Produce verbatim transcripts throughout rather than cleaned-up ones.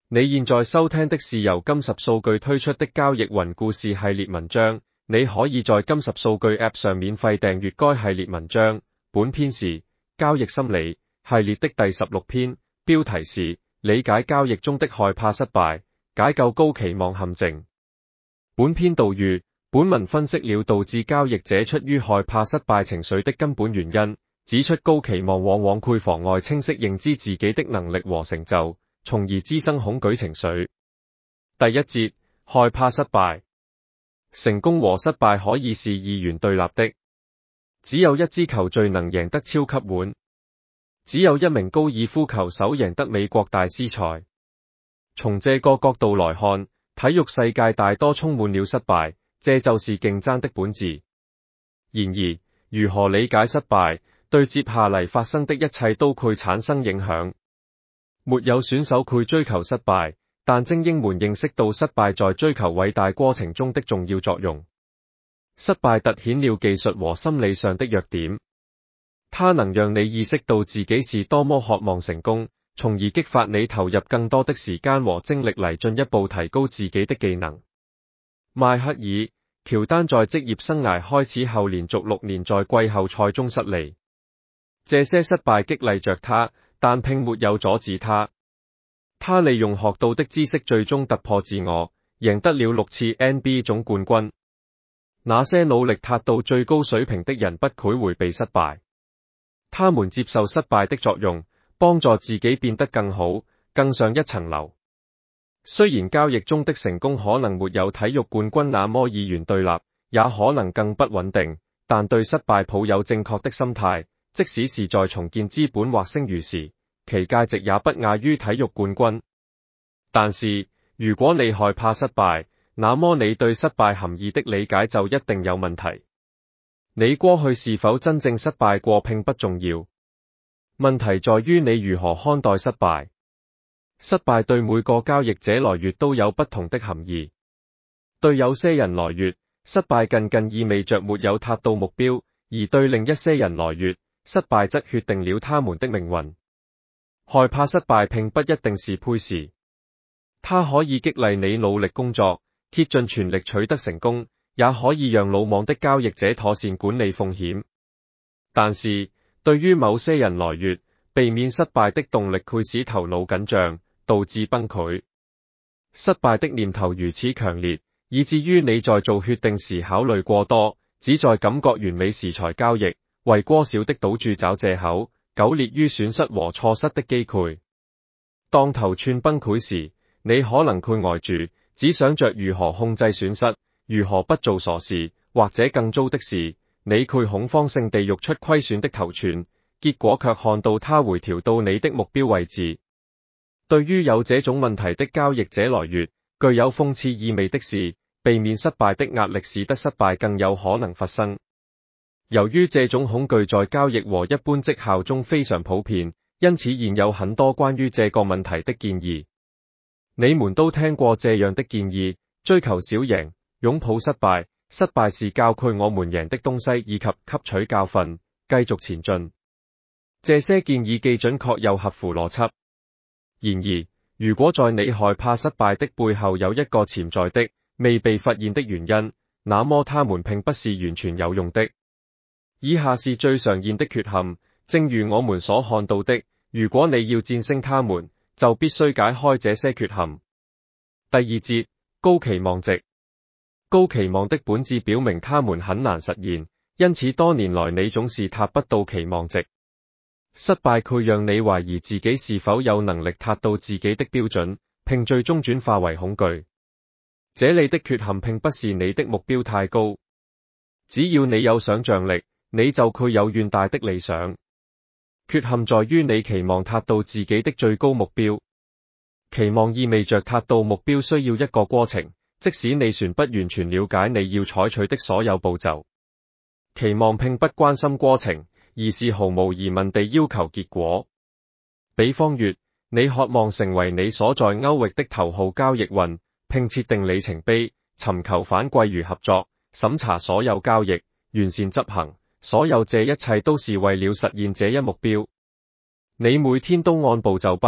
你現在收聽的是由金十數據推出的交易雲故事系列文章，你可以在金十數據 App 上免費訂閱該系列文章。本篇是交易心理系列的第十六篇，標題是理解交易中的害怕失敗，解救高期望陷阱。本篇導語，本文分析了導致交易者出於害怕失敗情緒的根本原因，指出高期望往往會妨礙清晰認知自己的能力和成就，從而滋生恐懼情緒。第一節，害怕失敗。成功和失敗可以是二元對立的。只有一支球最能贏得超級碗。只有一名高爾夫球手贏得美國大師賽。從這個角度來看，體育世界大多充滿了失敗，這就是競爭的本質。然而，如何理解失敗，對接下來發生的一切都會產生影響。沒有選手會追求失敗，但精英們認識到失敗在追求偉大過程中的重要作用。失敗凸顯了技術和心理上的弱點，它能讓你意識到自己是多麼渴望成功，從而激發你投入更多的時間和精力嚟進一步提高自己的技能。邁克爾·喬丹在職業生涯開始後連續六年在季後賽中失利，這些失敗激勵着他，但並沒有阻止他。他利用學到的知識最終突破自我，贏得了六次 N B A 總冠軍。那些努力達到最高水平的人不會迴避失敗，他們接受失敗的作用，幫助自己變得更好，更上一層樓。雖然交易中的成功可能沒有體育冠軍那麼二元對立，也可能更不穩定，但對失敗抱有正確的心態，即使是在重建資本或聲譽時，其價值也不亞於體育冠軍。但是，如果你害怕失敗，那麼你對失敗含義的理解就一定有問題。你過去是否真正失敗過並不重要，問題在於你如何看待失敗。失敗對每個交易者來說都有不同的含義。對有些人來說，失敗僅僅意味着沒有達到目標，而對另一些人來說，失敗則決定了他們的命運。害怕失敗並不一定是配事，它可以激勵你努力工作，竭盡全力取得成功，也可以讓魯莽的交易者妥善管理風險。但是，對於某些人來說，避免失敗的動力會使頭腦緊張，導致崩潰。失敗的念頭如此強烈，以至於你在做決定時考慮過多，只在感覺完美時才交易，為過小的賭注找借口，苟烈於損失和錯失的機會。當頭寸崩潰時，你可能會呆住，只想着如何控制損失，如何不做傻事，或者更糟的是，你會恐慌性地喐出虧損的頭寸，結果卻看到它回調到你的目標位置。對於有這種問題的交易者來說，具有諷刺意味的是，避免失敗的壓力使得失敗更有可能發生。由於這種恐懼在交易和一般績效中非常普遍，因此現有很多關於這個問題的建議。你們都聽過這樣的建議：追求小贏，擁抱失敗，失敗是教會我們贏的東西，以及吸取教訓，繼續前進。這些建議既準確又合乎邏輯。然而，如果在你害怕失敗的背後有一個潛在的、未被發現的原因，那麼它們並不是完全有用的。以下是最常見的缺陷，正如我們所看到的，如果你要戰勝它們，就必須解開這些缺陷。第二節，高期望值。高期望的本質表明它們很難實現，因此多年來你總是達不到期望值。失敗會讓你懷疑自己是否有能力達到自己的標準，並最終轉化為恐懼。這裡的缺陷並不是你的目標太高，只要你有想象力，你就會有遠大的理想。缺陷在於你期望達到自己的最高目標。期望意味着達到目標需要一個過程，即使你尚不完全了解你要採取的所有步驟。期望並不關心過程，而是毫無疑問地要求結果。比方說，你渴望成為你所在區域的頭號交易員，並設定里程碑，尋求反饋與合作，審查所有交易，完善執行，所有這一切都是為了實現這一目標。你每天都按部就班，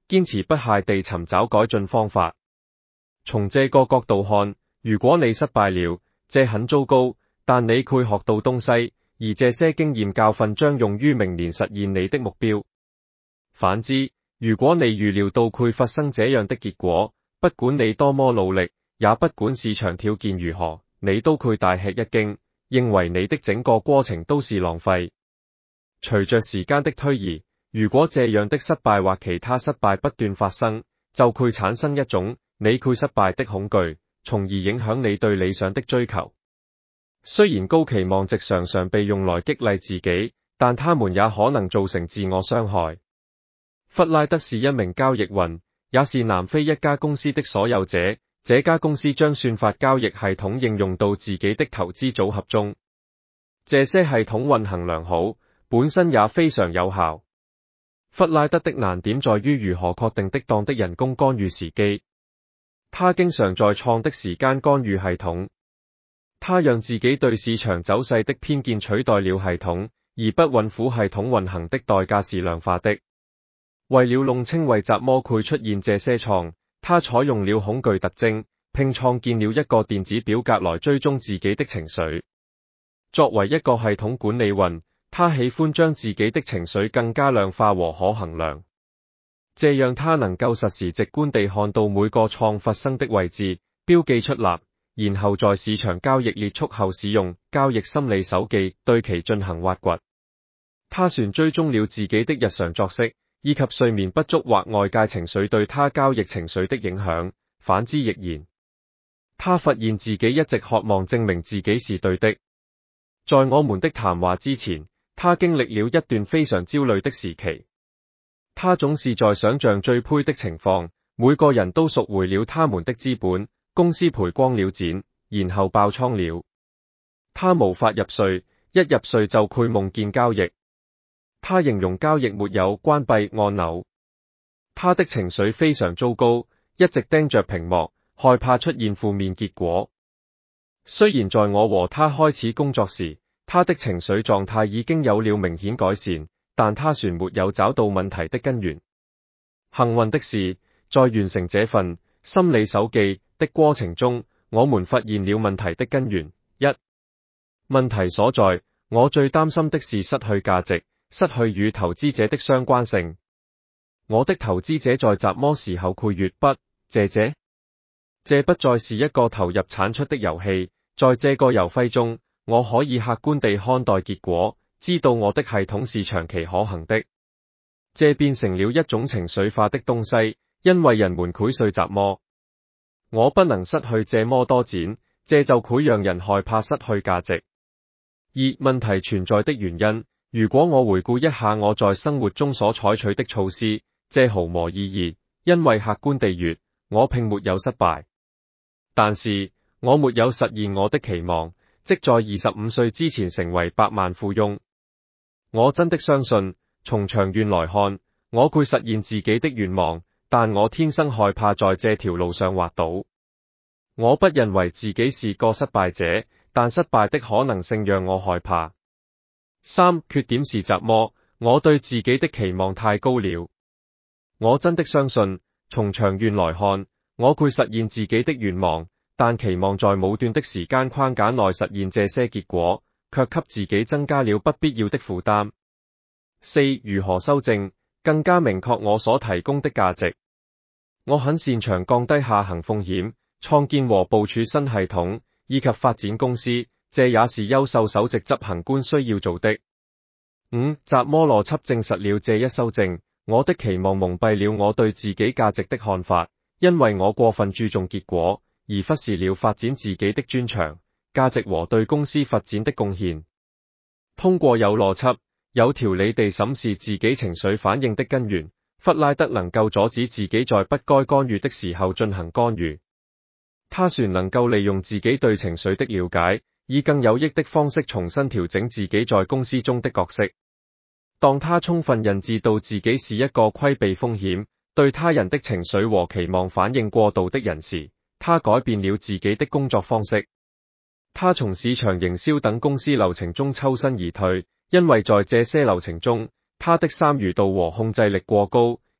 堅持不懈地尋找改進方法。從這個角度看，如果你失敗了，這很糟糕，但你會學到東西，而這些經驗教訓將用於明年實現你的目標。反之，如果你預料到會發生這樣的結果，不管你多麼努力，也不管市場條件如何，你都會大吃一驚，認為你的整個過程都是浪費。隨着時間的推移，如果這樣的失敗或其他失敗不斷發生，就會產生一種你會失敗的恐懼，從而影響你對理想的追求。雖然高期望值常常被用來激勵自己，但它們也可能造成自我傷害。弗拉德是一名交易員，也是南非一家公司的所有者。這家公司將算法交易系統應用到自己的投資組合中。這些系統運行良好，本身也非常有效。弗拉德的難點在於如何確定適當的人工干預時機。他經常在創的時間干預系統。他讓自己對市場走勢的偏見取代了系統，而不允許系統運行的代價是量化的。為了弄清為什麼會出現這些錯，他採用了恐懼特徵，並創建了一個電子表格來追蹤自己的情緒。作為一個系統管理員，他喜歡將自己的情緒更加量化和可衡量，這樣他能夠實時直觀地看到每個錯發生的位置，標記出來，然後在市場交易結束後使用交易心理手記對其進行挖掘。他全追蹤了自己的日常作息，以及睡眠不足或外界情緒對他交易情緒的影響，反之亦然。他發現自己一直渴望證明自己是對的。在我們的談話之前，他經歷了一段非常焦慮的時期。他總是在想象最灰的情況，每個人都贖回了他們的資本，公司賠光了錢，然後爆倉了。他無法入睡，一入睡就會夢見交易。他形容交易沒有關閉按鈕。他的情緒非常糟糕，一直盯着屏幕，害怕出現負面結果。雖然在我和他開始工作時，他的情緒狀態已經有了明顯改善，但他全沒有找到問題的根源。幸運的是，在完成這份心理手記的過程中，我們發現了問題的根源。一、問題所在，我最擔心的是失去價值，失去與投資者的相關性。我的投資者在什麼時候會越不謝謝？這不再是一個投入產出的遊戲，在這個遊戲中，我可以客觀地看待結果，知道我的系統是長期可行的。這變成了一種情緒化的東西，因為人們會睡着麼？我不能失去這麼多錢，這就會讓人害怕失去價值。二、問題存在的原因，如果我回顧一下我在生活中所採取的措施，這毫無意義，因為客觀地說，我並沒有失敗。但是，我沒有實現我的期望，即在二十五歲之前成為百萬富翁。我真的相信，從長遠來看，我會實現自己的願望，但我天生害怕在這條路上滑倒。我不認為自己是個失敗者，但失敗的可能性讓我害怕。三、缺點是什麼？我對自己的期望太高了。我真的相信，從長遠來看，我會實現自己的願望，但期望在冇段的時間框架內實現這些結果，卻給自己增加了不必要的負擔。四、如何修正，更加明確我所提供的價值？我很擅長降低下行風險，創建和部署新系統，以及發展公司，這也是優秀首席執行官需要做的。五、怎麼邏輯證實了這一修正？我的期望蒙蔽了我對自己價值的看法，因為我過分注重結果，而忽視了發展自己的專長、價值和對公司發展的貢獻。通過有邏輯、有條理地審視自己情緒反應的根源，弗拉德能夠阻止自己在不該干預的時候進行干預。他算能夠利用自己對情緒的了解，以更有益的方式重新調整自己在公司中的角色。當他充分認知到自己是一個規避風險、對他人的情緒和期望反應過度的人時，他改變了自己的工作方式。他從市場營銷等公司流程中抽身而退，因為在這些流程中，他的參與度和控制力過高，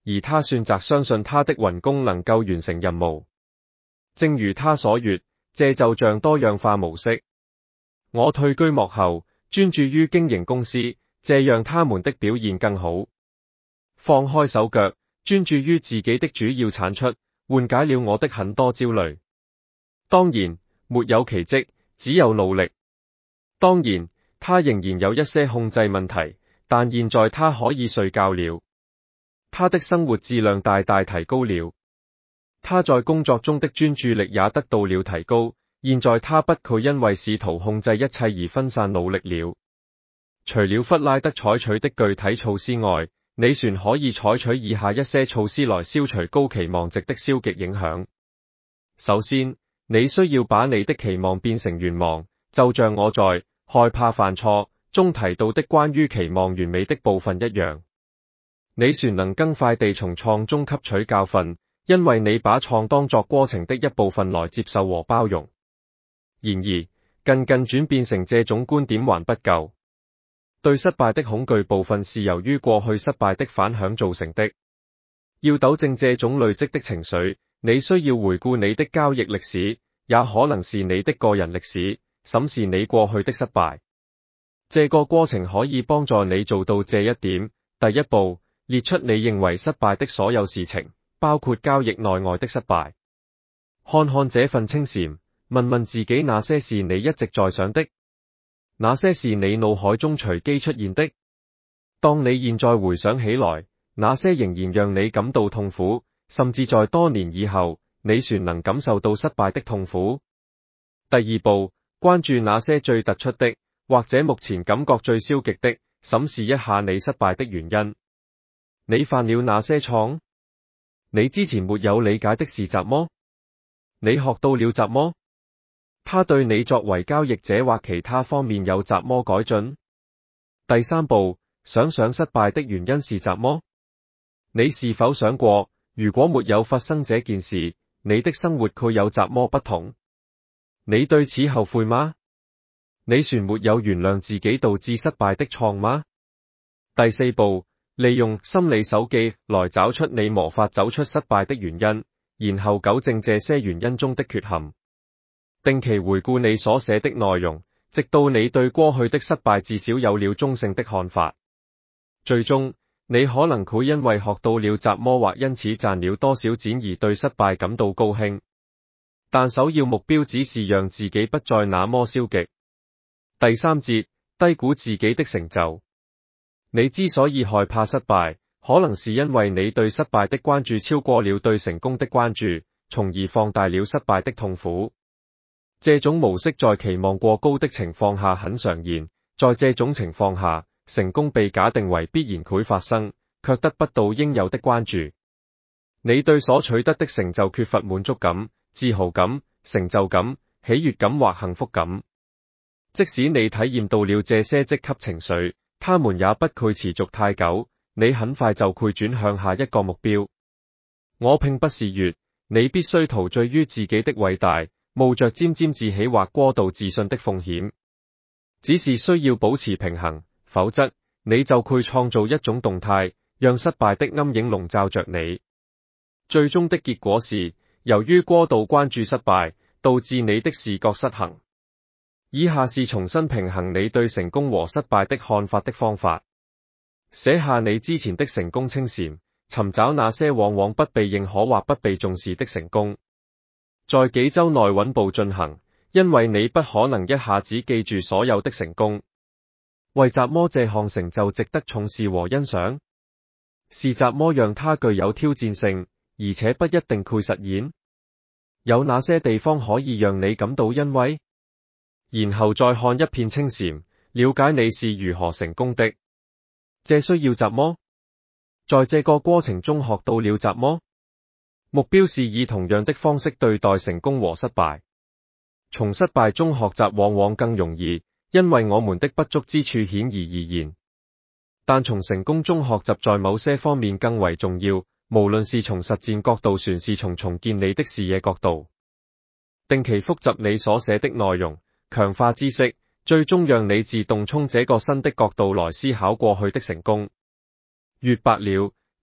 而他選擇相信他的員工能夠完成任務。正如他所說，這就像多樣化模式。我退居幕後，專注於經營公司，這讓他們的表現更好。放開手腳，專注於自己的主要產出，緩解了我的很多焦慮。當然，沒有奇蹟，只有努力。當然，他仍然有一些控制問題，但現在他可以睡覺了。他的生活質量大大提高了。他在工作中的專注力也得到了提高。現在他不再因為試圖控制一切而分散努力了。除了弗拉德採取的具體措施外，你船可以採取以下一些措施來消除高期望值的消極影響。首先，你需要把你的期望變成願望，就像我在害怕犯錯中提到的關於期望完美的部分一樣。你船能更快地從創中吸取教訓，因為你把創當作過程的一部分來接受和包容。然而，近近轉變成這種觀點還不夠。對失敗的恐懼部分是由於過去失敗的反響造成的。要糾正這種累積的情緒，你需要回顧你的交易歷史，也可能是你的個人歷史，審視你過去的失敗。這個過程可以幫助你做到這一點。第一步，列出你認為失敗的所有事情，包括交易內外的失敗。看看這份清單。問問自己哪些是你一直在想的，哪些是你腦海中隨機出現的。當你現在回想起來，哪些仍然讓你感到痛苦，甚至在多年以後，你還能感受到失敗的痛苦。第二步，關注那些最突出的，或者目前感覺最消極的，審視一下你失敗的原因。你犯了哪些錯？你之前沒有理解的是什麼？你學到了什麼？他對你作為交易者或其他方面有怎麼改進？第三步，想想失敗的原因是什麼？你是否想過，如果沒有發生這件事，你的生活會有怎麼不同？你對此後悔嗎？你算沒有原諒自己導致失敗的錯嗎？第四步，利用心理手記來找出你無法走出失敗的原因，然後糾正這些原因中的缺陷。定期回顧你所寫的內容，直到你對過去的失敗至少有了中性的看法。最終，你可能會因為學到了怎麼或因此賺了多少錢而對失敗感到高興。但首要目標只是讓自己不再那麼消極。第三節，低估自己的成就。你之所以害怕失敗，可能是因為你對失敗的關注超過了對成功的關注，從而放大了失敗的痛苦。這種模式在期望過高的情況下很常見，在這種情況下，成功被假定為必然會發生，卻得不到應有的關注。你對所取得的成就缺乏滿足感、自豪感、成就感、喜悅感或幸福感。即使你體驗到了這些積極情緒，他們也不會持續太久，你很快就會轉向下一個目標。我並不是說，你必須陶醉於自己的偉大，冒着沾沾自喜或過度自信的風險，只是需要保持平衡，否則你就會創造一種動態，讓失敗的陰影籠罩着你。最終的結果是，由於過度關注失敗，導致你的視覺失衡。以下是重新平衡你對成功和失敗的看法的方法：寫下你之前的成功清單，尋找那些往往不被認可或不被重視的成功。在幾周內穩步進行，因為你不可能一下子記住所有的成功。為什麼這項成就值得重視和欣賞？是怎麼讓它具有挑戰性，而且不一定會實現？有哪些地方可以讓你感到欣慰？然後再看一遍清單，了解你是如何成功的。這需要什麼？在這個過程中學到了什麼？目標是以同樣的方式對待成功和失敗。從失敗中學習往往更容易，因為我們的不足之處顯而易見。但從成功中學習在某些方面更為重要，無論是從實戰角度還是從重建你的視野角度。定期複習你所寫的內容，強化知識，最終讓你自動從這個新的角度來思考過去的成功。越白了，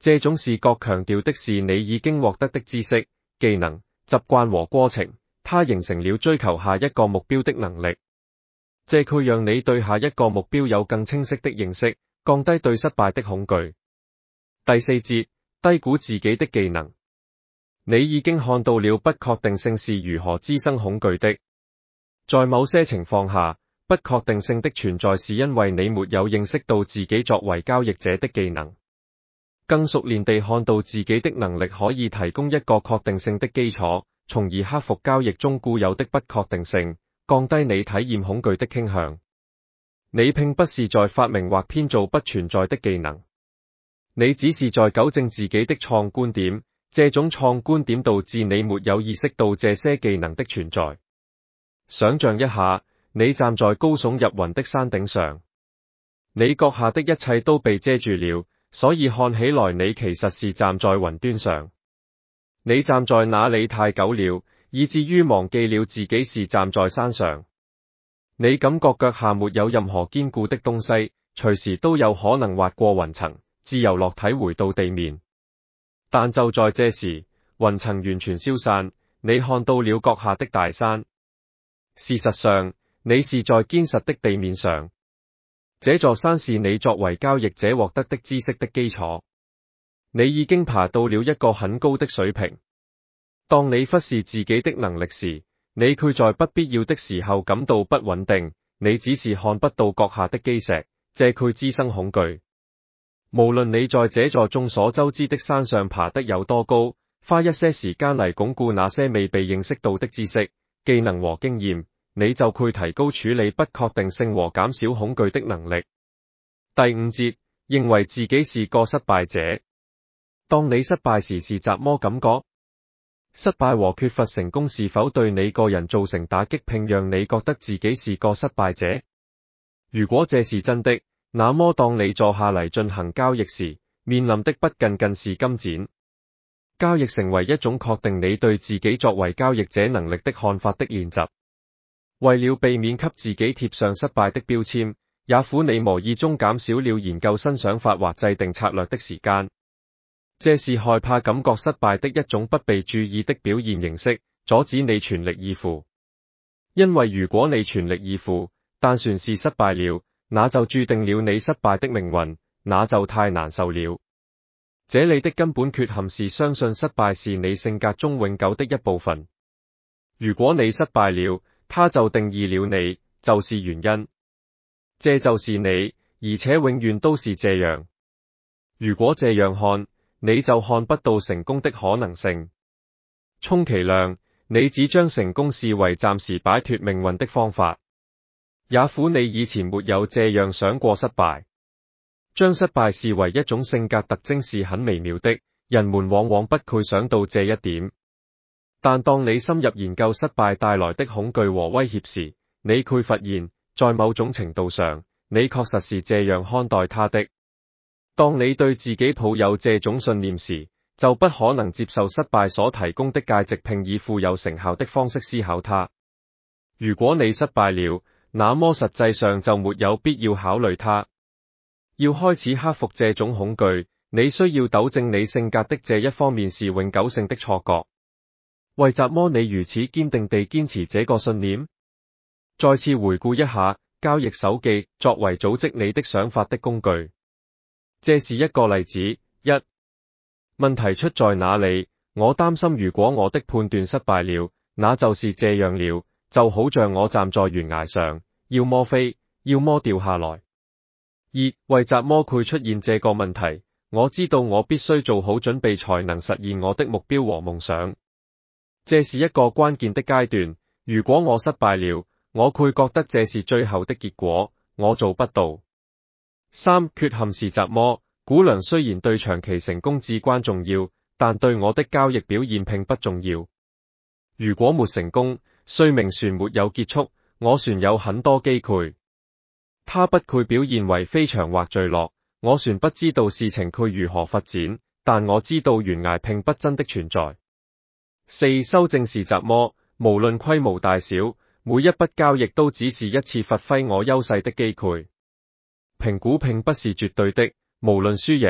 這種視覺強調的是你已經獲得的知識、技能、習慣和過程，它形成了追求下一個目標的能力。這佢讓你對下一個目標有更清晰的認識，降低對失敗的恐懼。第四節，低估自己的技能。你已經看到了不確定性是如何滋生恐懼的。在某些情況下，不確定性的存在是因為你沒有認識到自己作為交易者的技能。更熟練地看到自己的能力可以提供一個確定性的基礎，從而克服交易中固有的不確定性，降低你體驗恐懼的傾向。你並不是在發明或編造不存在的技能，你只是在糾正自己的錯誤觀點。這種錯誤觀點導致你沒有意識到這些技能的存在。想象一下，你站在高聳入雲的山頂上，你閣下的一切都被遮住了，所以看起來你其實是站在雲端上。你站在那裡太久了，以至於忘記了自己是站在山上。你感覺腳下沒有任何堅固的東西，隨時都有可能滑過雲層，自由落體回到地面。但就在這時，雲層完全消散，你看到了腳下的大山。事實上，你是在堅實的地面上。這座山是你作為交易者獲得的知識的基礎。你已經爬到了一個很高的水平。當你忽視自己的能力時，你卻在不必要的時候感到不穩定。你只是看不到腳下的基石，這卻滋生恐懼。無論你在這座眾所周知的山上爬得有多高，花一些時間嚟鞏固那些未被認識到的知識、技能和經驗，你就會提高處理不確定性和減少恐懼的能力。第五節，認為自己是個失敗者。當你失敗時是怎麼感覺？失敗和缺乏成功是否對你個人造成打擊，並讓你覺得自己是個失敗者？如果這是真的，那麼當你坐下嚟進行交易時，面臨的不僅僅是金錢。交易成為一種確定你對自己作為交易者能力的看法的練習。為了避免給自己貼上失敗的標籤，也苦你無意中減少了研究新想法或制定策略的時間。這是害怕感覺失敗的一種不被注意的表現形式，阻止你全力以赴。因為如果你全力以赴，但算是失敗了，那就注定了你失敗的命運，那就太難受了。這裡的根本缺陷是相信失敗是你性格中永久的一部分。如果你失敗了，它就定義了你，就是原因。這就是你，而且永遠都是這樣。如果這樣看，你就看不到成功的可能性。充其量，你只將成功視為暫時擺脫命運的方法。也苦你以前沒有這樣想過失敗。將失敗視為一種性格特徵是很微妙的，人們往往不會想到這一點。但當你深入研究失敗帶來的恐懼和威脅時，你會發現，在某種程度上，你確實是這樣看待它的。當你對自己抱有這種信念時，就不可能接受失敗所提供的價值，並以富有成效的方式思考它。如果你失敗了，那麼實際上就沒有必要考慮它。要開始克服這種恐懼，你需要糾正你性格的這一方面是永久性的錯覺。為什麼你如此堅定地堅持這個信念？再次回顧一下交易手記作為組織你的想法的工具。這是一個例子。一、問題出在哪裡？我擔心如果我的判斷失敗了，那就是這樣了，就好像我站在懸崖上，要麼飛，要麼掉下來。二、為什麼會出現這個問題？我知道我必須做好準備才能實現我的目標和夢想。這是一個關鍵的階段。如果我失敗了，我會覺得這是最後的結果，我做不到。三、缺陷是什麼？估量雖然對長期成功至關重要，但對我的交易表現並不重要。如果沒成功，說明船沒有結束，我船有很多機會。它不會表現為飛翔或墜落，我船不知道事情會如何發展，但我知道懸崖並不真的存在。四、修正是什麼？無論規模大小，每一筆交易都只是一次發揮我優勢的機會。評估並不是絕對的，無論輸贏，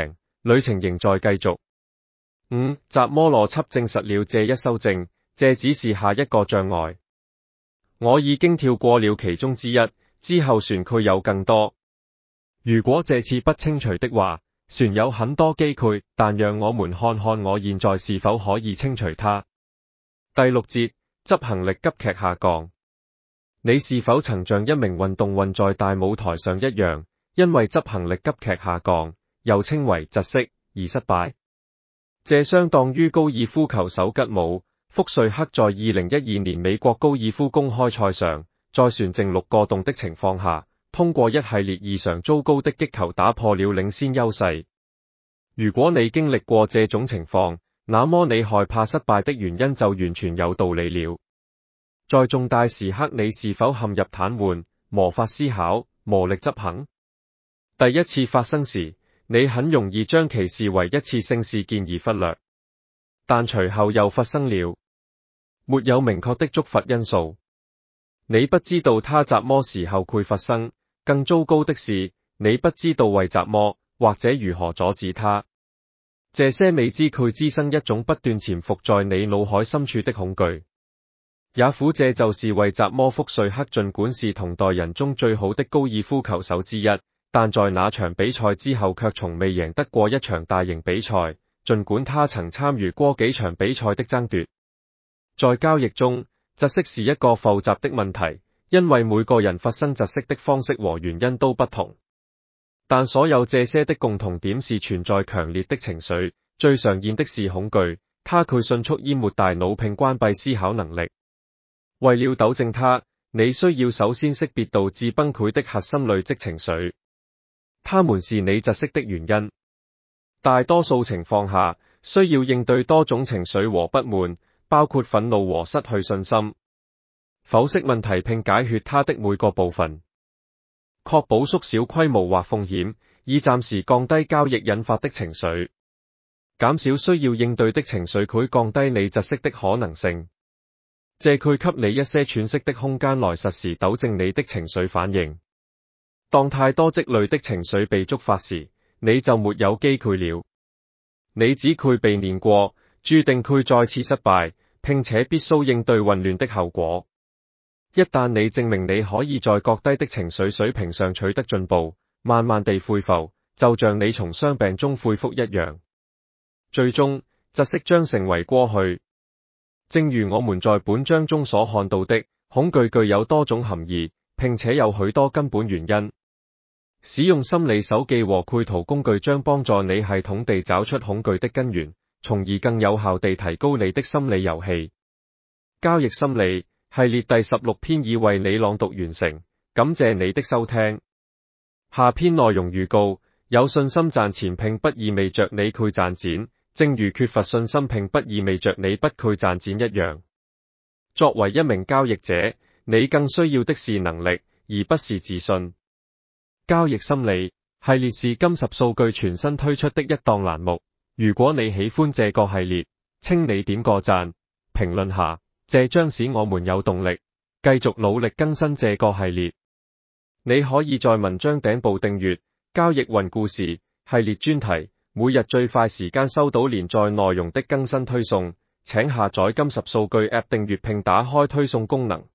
旅程仍在繼續。五、扎摩羅輯證實了這一修正，這只是下一個障礙。我已經跳過了其中之一，之後船潰有更多。如果這次不清除的話，船有很多機潰，但讓我們看看我現在是否可以清除它。第六節，執行力急劇下降。你是否曾像一名運動員在大舞台上一樣，因為執行力急劇下降，又稱為窒息，而失敗？這相當於高爾夫球手吉姆·福瑞克在二零一二年美國高爾夫公開賽上，在船剩六個洞的情況下，通過一系列異常糟糕的擊球打破了領先優勢。如果你經歷過這種情況，那麼你害怕失敗的原因就完全有道理了。在重大時刻，你是否陷入癱瘓、無法思考、無力執行？第一次發生時，你很容易將其視為一次性事件而忽略，但隨後又發生了。沒有明確的觸發因素，你不知道它什麼時候會發生。更糟糕的是，你不知道為什麼或者如何阻止它。這些未知會滋生一種不斷潛伏在你腦海深處的恐懼。也許這就是為什麼福瑞克儘管是同代人中最好的高爾夫球手之一，但在那場比賽之後卻從未贏得過一場大型比賽，儘管他曾參與過幾場比賽的爭奪。在交易中，窒息是一個複雜的問題，因為每個人發生窒息的方式和原因都不同。但所有這些的共同點是存在強烈的情緒，最常見的是恐懼，它會迅速淹沒大腦並關閉思考能力。為了糾正它，你需要首先識別導致崩潰的核心累積情緒，它們是你窒息的原因。大多數情況下，需要應對多種情緒和不滿，包括憤怒和失去信心。剖析問題並解決它的每個部分，確保縮小規模或風險，以暫時降低交易引發的情緒，減少需要應對的情緒，會降低你窒息的可能性。這會給你一些喘息的空間來實時糾正你的情緒反應。當太多積累的情緒被觸發時，你就沒有機會了。你只會被練過，注定會再次失敗，並且必須應對混亂的後果。一旦你證明你可以在較低的情緒水平上取得進步，慢慢地恢復，就像你從傷病中恢復一樣，最終窒息將成為過去。正如我們在本章中所看到的，恐懼具有多種含義，並且有許多根本原因。使用心理手記和繪圖工具將幫助你系統地找出恐懼的根源，從而更有效地提高你的心理遊戲。交易心理系列第十六篇已為你朗讀完成，感謝你的收聽。下篇內容預告：有信心賺錢並不意味着你會賺錢，正如缺乏信心並不意味着你不會賺錢一樣。作為一名交易者，你更需要的是能力，而不是自信。交易心理系列是金十數據全新推出的一檔欄目。如果你喜歡這個系列，請你點個讚，評論下，這將使我們有動力繼續努力更新這個系列。你可以在文章頂部訂閱交易雲故事系列專題，每日最快時間收到連載內容的更新推送。請下載金十數據 App 訂閱並打開推送功能。